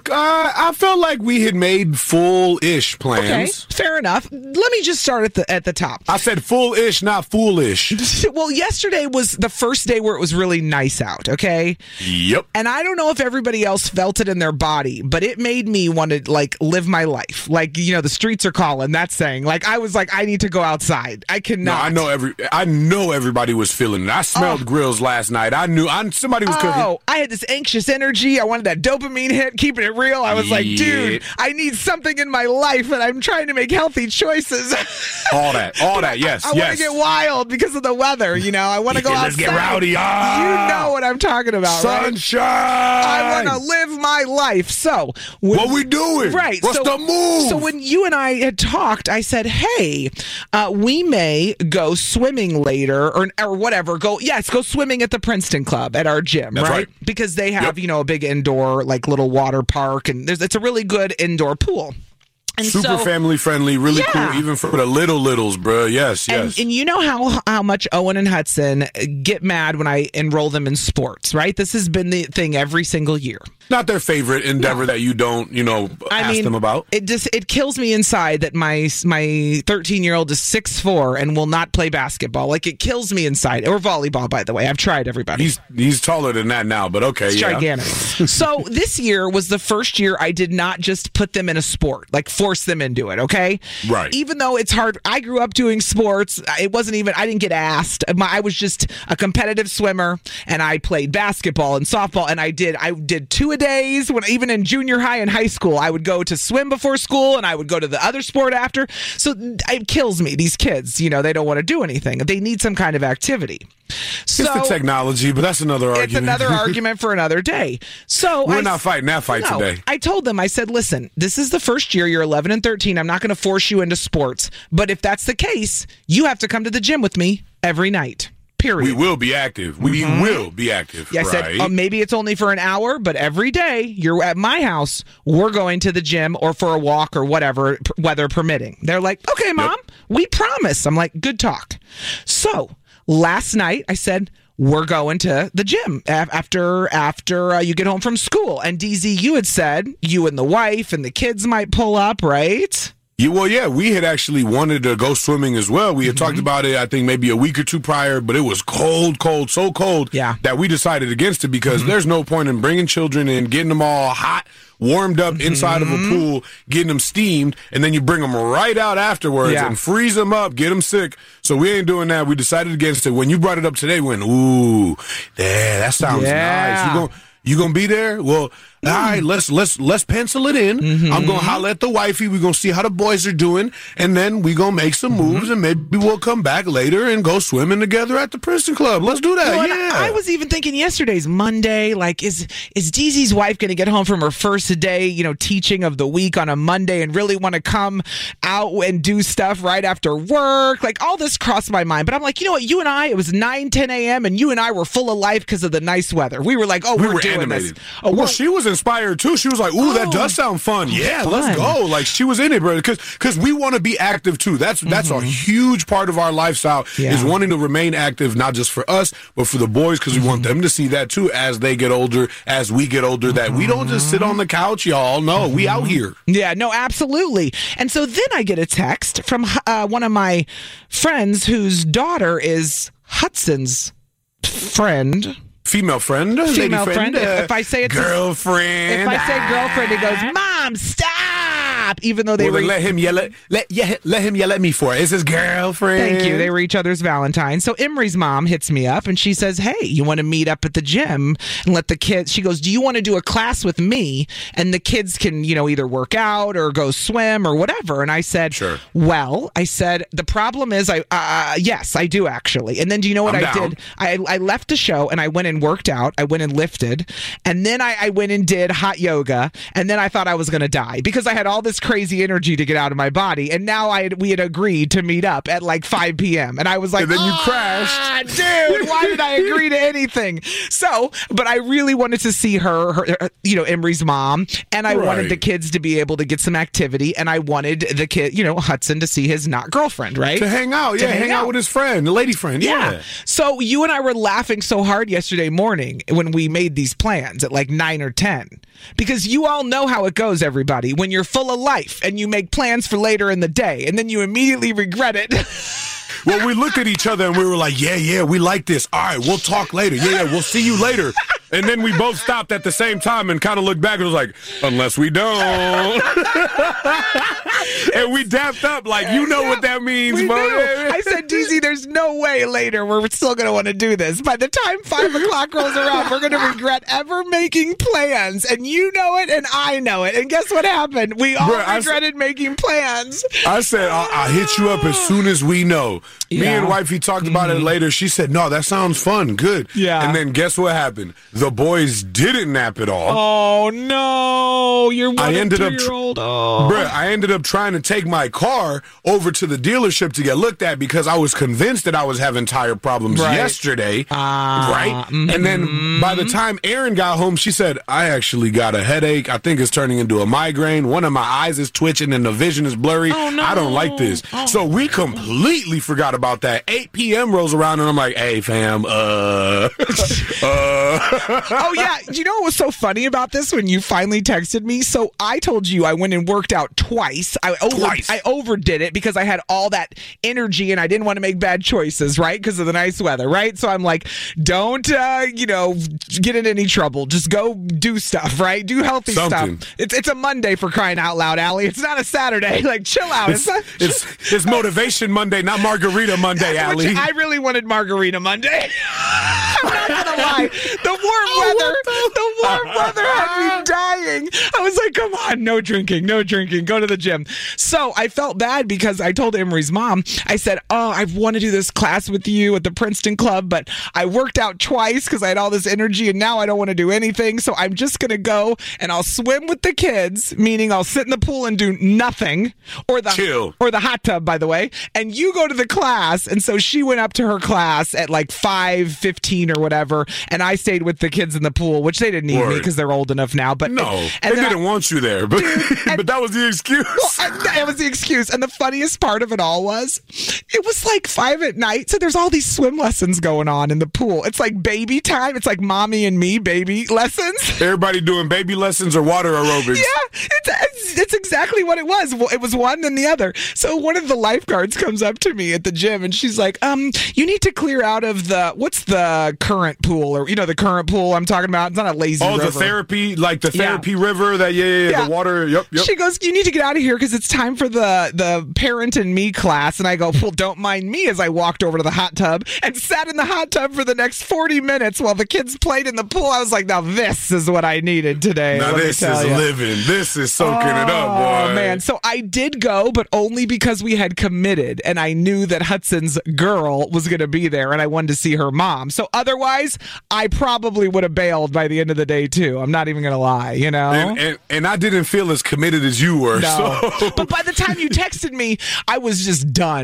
I felt like we had made full-ish plans. Okay, fair enough. Let me just start at the top. I said full-ish, not foolish. Well, yesterday was the first day where it was really nice out, okay? Yep. And I don't know if everybody else felt it in their body, but it made me want to, like, live my life. Like, you know, the streets are calling, that's saying. Like, I was like, I need to go outside. I cannot. No, I know everybody was feeling it. I smelled grills last night. I knew somebody was cooking. Oh, I had this anxious energy. I wanted that dopamine hit, keeping it real. I was like, dude, I need something in my life, and I'm trying to make healthy choices. All that, yes, I want to get wild because of the weather, you know. I want to go outside. Let's get rowdy. You know what I'm talking about, Sunshine. Right? I want to live my life. So, what we doing? Right. What's the move? So when you and I had talked, I said, hey, we may go swimming later or whatever. Go swimming at the Princeton Club at our gym, right? Because they have, you know, a big indoor, like, little water park, and it's a really good indoor pool. And super family friendly, really cool, even for the littles, bro. Yes. And you know how much Owen and Hudson get mad when I enroll them in sports, right? This has been the thing every single year. Not their favorite endeavor that you don't, ask them about. It kills me inside that my 13-year-old is 6'4" and will not play basketball. Like, it kills me inside. Or volleyball, by the way. I've tried everybody. He's taller than that now, but okay, it's gigantic. So this year was the first year I did not just put them in a sport, like force them into it, okay? Right. Even though it's hard. I grew up doing sports. I didn't get asked. I was just a competitive swimmer, and I played basketball and softball, and I did two-a-days when even in junior high and high school. I would go to swim before school, and I would go to the other sport after. So it kills me. These kids, they don't want to do anything. They need some kind of activity. It's the technology, but that's another argument. It's another argument for another day. So we're not fighting that fight today. I told them, I said, listen, this is the first year. You're 11 and 13. I'm not going to force you into sports. But if that's the case, you have to come to the gym with me every night. Period. We will be active. We will be active. Yeah, I said, maybe it's only for an hour, but every day you're at my house, we're going to the gym or for a walk or whatever, weather permitting. They're like, okay, Mom, we promise. I'm like, good talk. So last night I said, we're going to the gym after you get home from school. And DZ, you had said you and the wife and the kids might pull up, right? Yeah, we had actually wanted to go swimming as well. We had talked about it, I think, maybe a week or two prior, but it was cold, so cold that we decided against it because there's no point in bringing children in, getting them all hot, warmed up inside of a pool, getting them steamed, and then you bring them right out afterwards and freeze them up, get them sick. So we ain't doing that. We decided against it. When you brought it up today, we went, ooh, that sounds nice. You gonna be there? Well, all right, let's pencil it in. I'm gonna holler at the wifey. We're gonna see how the boys are doing, and then we gonna make some moves, and maybe we'll come back later and go swimming together at the Princeton Club. Let's do that. Well, I was even thinking yesterday's Monday. Like, is DZ's wife gonna get home from her first day, teaching of the week on a Monday, and really want to come out and do stuff right after work? Like, all this crossed my mind, but I'm like, you know what? You and I, it was 9-10 a.m. and you and I were full of life because of the nice weather. We were like, oh, we're doing animated. this. Oh, well, she was inspired too. She was like, "Ooh, that does sound fun. Yeah, let's go." Like she was in it, bro. Because we want to be active too. That's a huge part of our lifestyle is wanting to remain active, not just for us, but for the boys, because we want them to see that too as they get older, as we get older. That we don't just sit on the couch, y'all. No, we out here. Yeah, no, absolutely. And so then I get a text from one of my friends whose daughter is Hudson's friend. Female friend. Female lady friend. If I say it's girlfriend. If I say girlfriend, it goes, Mom, stop. Even though they were. Let him yell at me for it. It's his girlfriend. Thank you. They were each other's Valentine. So Emery's mom hits me up and she says, hey, you want to meet up at the gym and let the kids. She goes, do you want to do a class with me? And the kids can, either work out or go swim or whatever. And I said, sure. Well, I said, the problem is, yes, I do actually. And then do you know what I did? I left the show and I went and worked out. I went and lifted. And then I went and did hot yoga. And then I thought I was going to die because I had all this crazy energy to get out of my body. And now we had agreed to meet up at like 5 p.m. And I was like, and then you crashed. Dude, why did I agree to anything? So, but I really wanted to see her Emery's mom. And I wanted the kids to be able to get some activity. And I wanted the kid, Hudson to see his not girlfriend, right? To hang out. Yeah, hang out with his friend, the lady friend. Yeah. So you and I were laughing so hard yesterday morning when we made these plans at like 9 or 10. Because you all know how it goes, everybody. When you're full of life and you make plans for later in the day and then you immediately regret it. Well, we looked at each other and we were like, yeah, we like this. All right, we'll talk later. Yeah, we'll see you later. And then we both stopped at the same time and kind of looked back and was like, unless we don't. And we dapped up like, you know what that means, bro. I said, DZ, there's no way later we're still going to want to do this. By the time 5 o'clock rolls around, we're going to regret ever making plans. And you know it and I know it. And guess what happened? We all regretted making plans. I said, I'll hit you up as soon as we know. Me and wifey talked about it later. She said, no, that sounds fun. Good. Yeah. And then guess what happened? The boys didn't nap at all. Oh, no. You're 1 and 2-year-old. Bruh, I ended up trying to take my car over to the dealership to get looked at because I was convinced that I was having tire problems yesterday. Right? Mm-hmm. And then by the time Erin got home, she said, I actually got a headache. I think it's turning into a migraine. One of my eyes is twitching and the vision is blurry. Oh, no. I don't like this. Oh. So we completely forgot about that. 8 p.m. rolls around and I'm like, hey, fam, Oh, yeah. You know what was so funny about this when you finally texted me? So I told you I went and worked out twice. I overdid it because I had all that energy and I didn't want to make bad choices, right? Because of the nice weather, right? So I'm like, don't, get in any trouble. Just go do stuff, right? Do healthy stuff. It's a Monday for crying out loud, Allie. It's not a Saturday. Like, chill out. It's Motivation Monday, not Margarita Monday, Allie. I really wanted Margarita Monday. I'm not gonna lie. The warm weather had me dying. I was like, come on, no drinking, go to the gym. So I felt bad because I told Emery's mom, I said, I want to do this class with you at the Princeton Club, but I worked out twice because I had all this energy and now I don't want to do anything. So I'm just going to go and I'll swim with the kids, meaning I'll sit in the pool and do nothing or the hot tub, by the way. And you go to the class. And so she went up to her class at like 5:15 or whatever. And I stayed with the kids in the pool, which they didn't need me because they're old enough now. But no, they didn't want you there. But but that was the excuse. That was the excuse. And the funniest part of it all was it was like 5 at night. So there's all these swim lessons going on in the pool. It's like baby time. It's like mommy and me baby lessons. Everybody doing baby lessons or water aerobics. Yeah, it's exactly what it was. It was one and the other. So one of the lifeguards comes up to me at the gym and she's like, you need to clear out of what's the current pool or, the current pool I'm talking about. It's not a lazy river. The therapy, like the therapy river that, the water. Yep. She goes, you need to get out of here because it's time for the parent and me class. And I go, well, don't mind me, as I walked over to the hot tub and sat in the hot tub for the next 40 minutes while the kids played in the pool. I was like, now this is what I needed today. Now this is living. This is soaking it up, boy. Oh, man. So I did go, but only because we had committed and I knew that Hudson's girl was going to be there and I wanted to see her mom. So otherwise, I probably would have bailed by the end of the day too. I'm not even going to lie, And I didn't feel as committed as you were. No. So. But by the time you texted me, I was just done. Like,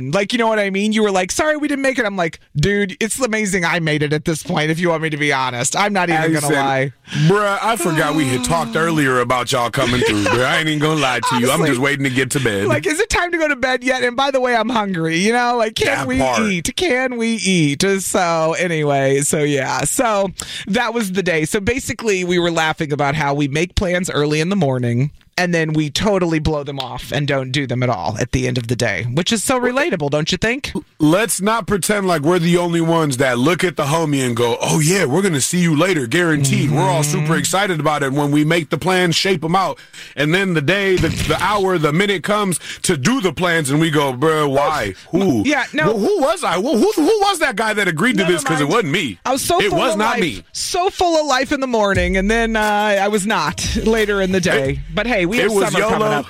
what I mean? You were like, sorry, we didn't make it. I'm like, dude, it's amazing I made it at this point, if you want me to be honest. I'm not even going to lie. Bruh, I forgot we had talked earlier about y'all coming through. Bruh. I ain't even going to lie to you. I'm just waiting to get to bed. Like, is it time to go to bed yet? And by the way, I'm hungry. You know, like, can we eat? Can we eat? So anyway, so yeah. So that was the day. So basically, we were laughing about how we make plans early in the morning, and then we totally blow them off and don't do them at all at the end of the day, which is so relatable, don't you think? Let's not pretend like we're the only ones that look at the homie and go, oh, yeah, we're going to see you later, guaranteed. Mm-hmm. We're all super excited about it when we make the plans, shape them out. And then the day, the hour, the minute comes to do the plans, and we go, bro, why? Who? Yeah, no. Who was I? Who was that guy that agreed to this? Because it wasn't me. I was so full of life. It was not me. So full of life in the morning, and then I was not later in the day. But hey, we have summer coming up.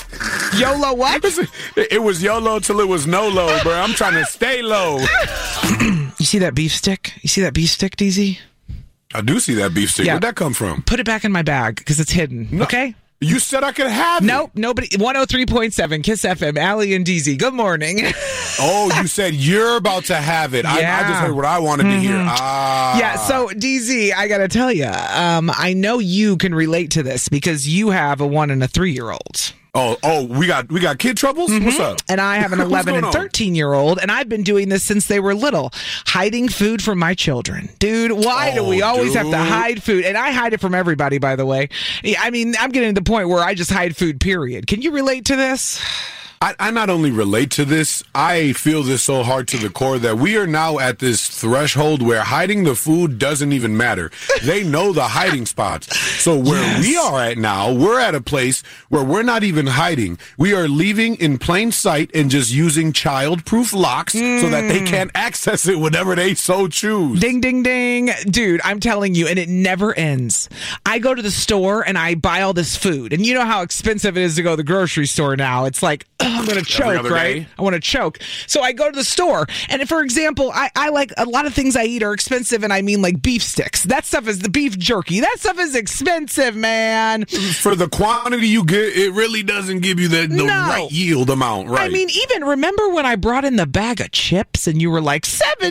YOLO what? It was YOLO till it was no low, bro. I'm trying to stay low. You see that beef stick? You see that beef stick, DZ? I do see that beef stick. Yeah. Where'd that come from? Put it back in my bag because it's hidden. No. Okay? You said I could have it. Nope, nobody. 103.7 Kiss FM, Allie and DZ. Good morning. Oh, you said you're about to have it. Yeah. I just heard what I wanted to hear. Yeah, so DZ, I got to tell you, I know you can relate to this because you have a 1 and a 3-year-old. Oh, we got kid troubles? Mm-hmm. What's up? And I have an 11 and 13-year-old, and I've been doing this since they were little, hiding food from my children. Dude, why do we always have to hide food? And I hide it from everybody, by the way. I mean, I'm getting to the point where I just hide food, period. Can you relate to this? I not only relate to this, I feel this so hard to the core that we are now at this threshold where hiding the food doesn't even matter. They know the hiding spots. So where we are at now, we're at a place where we're not even hiding. We are leaving in plain sight and just using child-proof locks so that they can't access it whenever they so choose. Ding, ding, ding. Dude, I'm telling you, and it never ends. I go to the store and I buy all this food. And you know how expensive it is to go to the grocery store now. It's like, I'm going to choke, right? I want to choke. So I go to the store, and for example, I like a lot of things I eat are expensive, and I mean like beef sticks. That stuff is the beef jerky. That stuff is expensive, man. For the quantity you get, it really doesn't give you the right yield amount, right? I mean, even remember when I brought in the bag of chips, and you were like,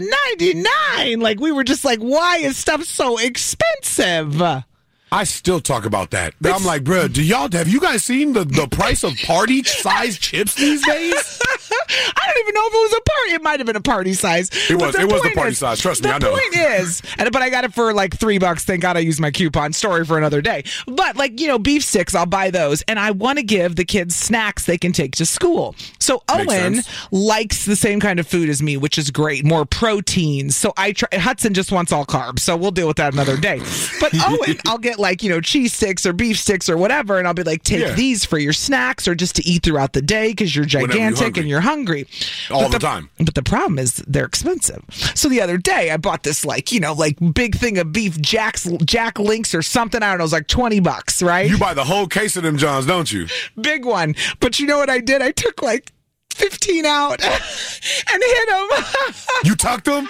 $7.99? Like, we were just like, why is stuff so expensive? I still talk about that. I'm like, bro, have you guys seen the price of party-sized chips these days? I don't even know if it was a party. It might have been a party size. It was the party size. Trust me, I know. The point is, but I got it for like $3. Thank God I used my coupon. Story for another day. But like, beef sticks, I'll buy those. And I want to give the kids snacks they can take to school. So Owen likes the same kind of food as me, which is great. More protein. So Hudson just wants all carbs. So we'll deal with that another day. But Owen, I'll get like, cheese sticks or beef sticks or whatever. And I'll be like, take these for your snacks or just to eat throughout the day because you're gigantic and you're hungry. All the time. But the problem is they're expensive. So the other day I bought this like big thing of beef Jack Links or something. I don't know. It was like $20, right? You buy the whole case of them Johns, don't you? Big one. But you know what I did? I took like 15 out and hit them. You tucked them?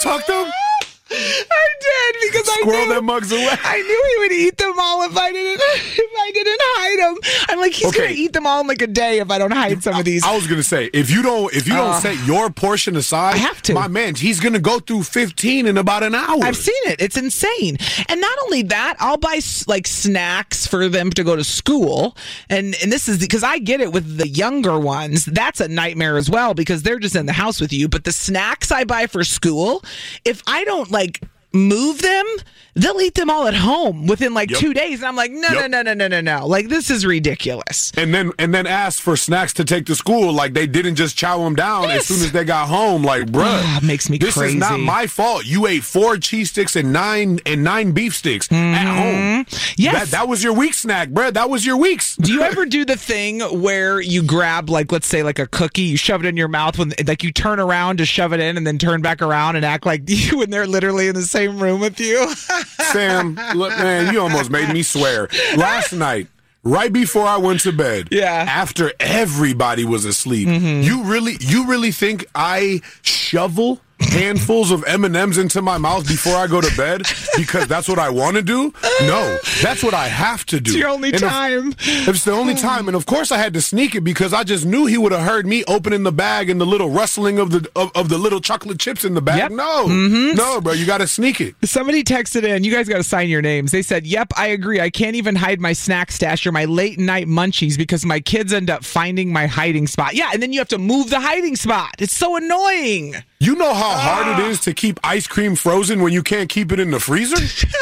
I did because Squirrel them mugs away. I knew he would eat them all if I didn't hide them. I'm like, he's gonna eat them all in like a day if I don't hide some of these. I was gonna say, if you don't set your portion aside, I have to. My man, he's gonna go through 15 in about an hour. I've seen it. It's insane. And not only that, I'll buy like snacks for them to go to school. And this is because I get it with the younger ones. That's a nightmare as well because they're just in the house with you. But the snacks I buy for school, if I don't move them, they'll eat them all at home within 2 days. And I'm like, no. Like, this is ridiculous. And then ask for snacks to take to school. Like, they didn't just chow them down as soon as they got home. Like, bruh, it makes me this crazy. Is not my fault. You ate 4 cheese sticks and nine beef sticks at home. Yes. That was your week snack, bruh. That was your week's. Do you ever do the thing where you grab, let's say, a cookie, you shove it in your mouth, when you turn around to shove it in and then turn back around and act like you when they're literally in the same room with you? Sam, look, man, you almost made me swear. Last night, right before I went to bed, after everybody was asleep, you really think I shovel handfuls of M&Ms into my mouth before I go to bed because that's what I want to do? No, that's what I have to do. It's your only time. It's the only time. And of course I had to sneak it because I just knew he would have heard me opening the bag and the little rustling of the little chocolate chips in the bag. Yep. No, bro, you got to sneak it. Somebody texted in, you guys got to sign your names. They said, yep, I agree. I can't even hide my snack stash or my late night munchies because my kids end up finding my hiding spot. Yeah, and then you have to move the hiding spot. It's so annoying. You know how hard it is to keep ice cream frozen when you can't keep it in the freezer?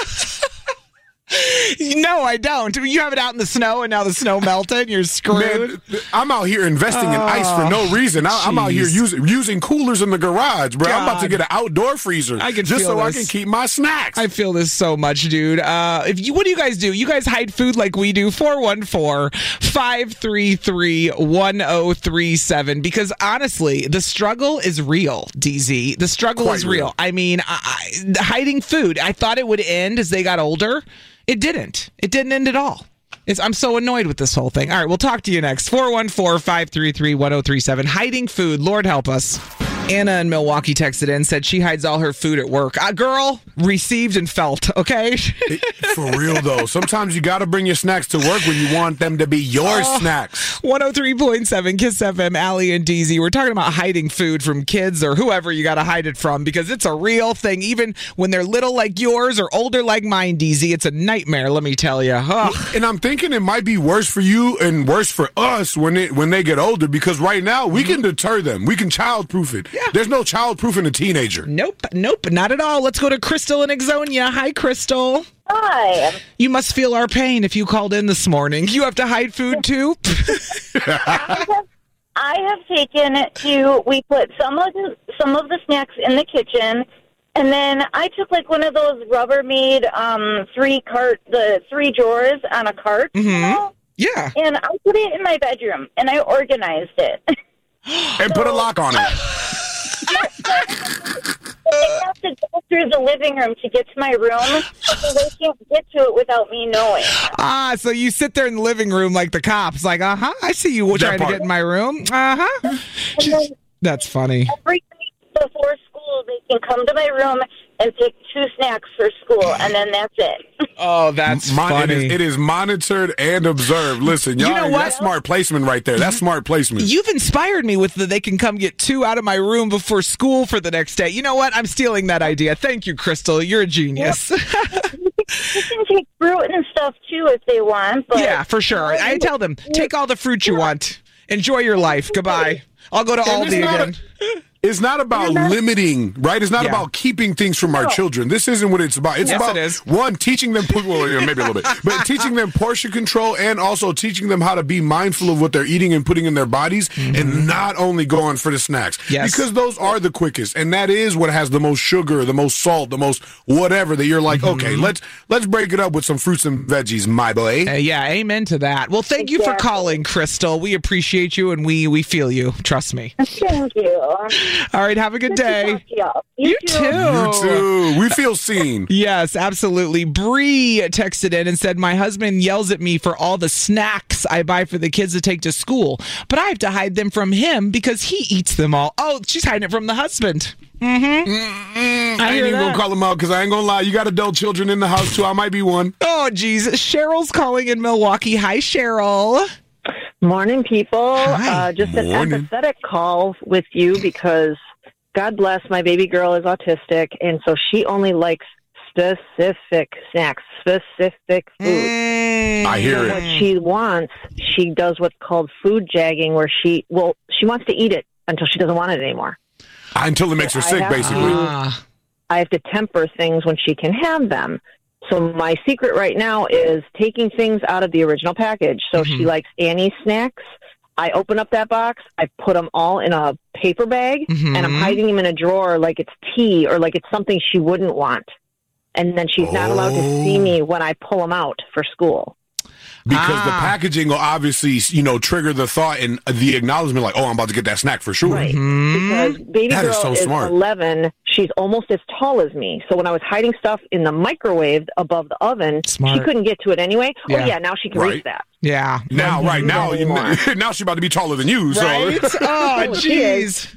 No, I don't. You have it out in the snow, and now the snow melted. You're screwed. Man, I'm out here investing in ice for no reason. I'm out here using coolers in the garage, bro. I'm about to get an outdoor freezer just so I can keep my snacks. I feel this so much, dude. What do you guys do? You guys hide food like we do. 414-533-1037. Because honestly, the struggle is real, DZ. The struggle is real. I mean, hiding food. I thought it would end as they got older. It didn't. It didn't end at all. I'm so annoyed with this whole thing. All right, we'll talk to you next. 414-533-1037. Hiding food. Lord help us. Anna in Milwaukee texted in, said she hides all her food at work. Girl, received and felt, okay? For real, though. Sometimes you got to bring your snacks to work when you want them to be your snacks. 103.7 Kiss FM, Allie and DZ. We're talking about hiding food from kids or whoever you got to hide it from because it's a real thing. Even when they're little like yours or older like mine, DZ, it's a nightmare, let me tell you. And I'm thinking it might be worse for you and worse for us when they get older because right now we can deter them. We can childproof it. Yeah. There's no childproofing a teenager. Nope, not at all. Let's go to Crystal in Exonia. Hi, Crystal. Hi. You must feel our pain if you called in this morning. You have to hide food, too? I have taken we put some of the snacks in the kitchen, and then I took like one of those Rubbermaid the 3 drawers on a cart. Mm-hmm. You know? Yeah. And I put it in my bedroom, and I organized it. And put a lock on it. They have to go through the living room to get to my room, so they can't get to it without me knowing. So you sit there in the living room like the cops, like, I see you trying to get in my room. That's funny. Every week before school, they can come to my room and take 2 snacks for school, and then that's it. Oh, that's funny. It is monitored and observed. Listen, y'all, that's smart placement right there. That's smart placement. You've inspired me with they can come get 2 out of my room before school for the next day. You know what? I'm stealing that idea. Thank you, Crystal. You're a genius. You can take fruit and stuff, too, if they want. But yeah, for sure. I tell them, take all the fruit you want. Enjoy your life. Goodbye. I'll go to Aldi again. It's not about limiting, right? It's not about keeping things from our children. This isn't what it's about. It's about, one, teaching them, well, maybe a little bit, but teaching them portion control and also teaching them how to be mindful of what they're eating and putting in their bodies and not only going for the snacks. Yes. Because those are the quickest. And that is what has the most sugar, the most salt, the most whatever that you're like, okay, let's break it up with some fruits and veggies, my boy. Yeah, amen to that. Well, thank you for calling, Crystal. We appreciate you and we feel you. Trust me. Thank you. All right, have a good day. You too. You too. We feel seen. Yes, absolutely. Bree texted in and said, my husband yells at me for all the snacks I buy for the kids to take to school, but I have to hide them from him because he eats them all. Oh, she's hiding it from the husband. I ain't even going to call him out because I ain't going to lie. You got adult children in the house, too. I might be one. Oh, geez. Cheryl's calling in Milwaukee. Hi, Cheryl. Morning, people. Just an empathetic call with you because God bless, my baby girl is autistic, and so she only likes specific snacks, specific food. I hear it. What she wants, she does what's called food jagging, where she wants to eat it until she doesn't want it anymore. Until it makes her sick, basically. I have to temper things when she can have them. So my secret right now is taking things out of the original package. So she likes Annie's snacks. I open up that box, I put them all in a paper bag, and I'm hiding them in a drawer like it's tea or like it's something she wouldn't want. And then she's not allowed to see me when I pull them out for school. Because the packaging will obviously, trigger the thought and the acknowledgement like, oh, I'm about to get that snack for sure. Right. Because baby girl is 11. She's almost as tall as me. So when I was hiding stuff in the microwave above the oven, she couldn't get to it anyway. Yeah. Oh, yeah, now she can reach that. Yeah. Now she's about to be taller than you. Right? So. Oh, jeez.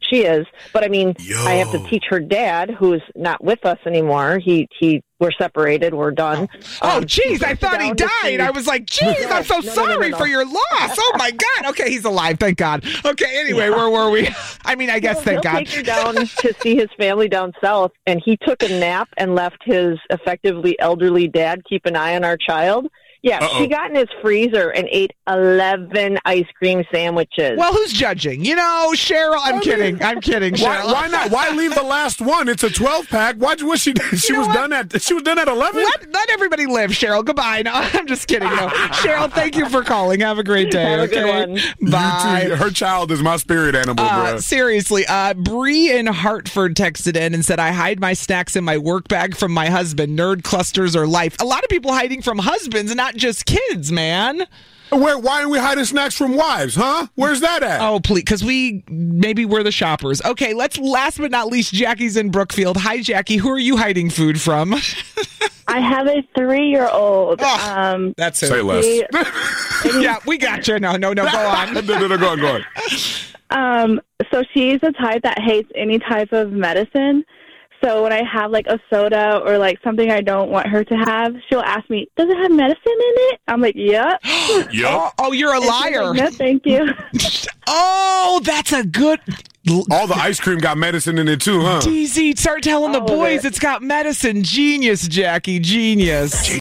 she is. But I mean, I have to teach her dad, who's not with us anymore. We're separated. We're done. Oh, geez, I thought he died. I was like, geez, I'm so sorry for your loss. Oh, my God. Okay, he's alive. Thank God. Okay, anyway, where were we? I mean, I guess thank God. He'll take her down to see his family down south, and he took a nap and left his effectively elderly dad keep an eye on our child. Yeah, she got in his freezer and ate 11 ice cream sandwiches. Well, who's judging? You know, Cheryl, I'm kidding, Cheryl. Why not? Why leave the last one? It's a 12-pack. Why was she was done at 11? Let everybody live, Cheryl. Goodbye. No, I'm just kidding. No. Cheryl, thank you for calling. Have a great day. Have a good one. Bye. You too. Her child is my spirit animal, bro. Seriously, Bree in Hartford texted in and said, I hide my snacks in my work bag from my husband. Nerd clusters are life. A lot of people hiding from husbands, not just kids, man. Why are we hiding snacks from wives, huh? Where's that at? Oh, please, because maybe we're the shoppers. Okay, last but not least, Jackie's in Brookfield. Hi, Jackie. Who are you hiding food from? I have a 3-year-old. That's it. Say less. Yeah, we got you. No, go on. No, go on. So she's the type that hates any type of medicine. So when I have like a soda or like something I don't want her to have, she'll ask me, "Does it have medicine in it?" I'm like, "Yep." Yep. Oh, you're a liar. Like, no, thank you. Oh, that's a good. All the ice cream got medicine in it too, huh? DZ, start telling the boys it's got medicine. Genius, Jackie. Genius.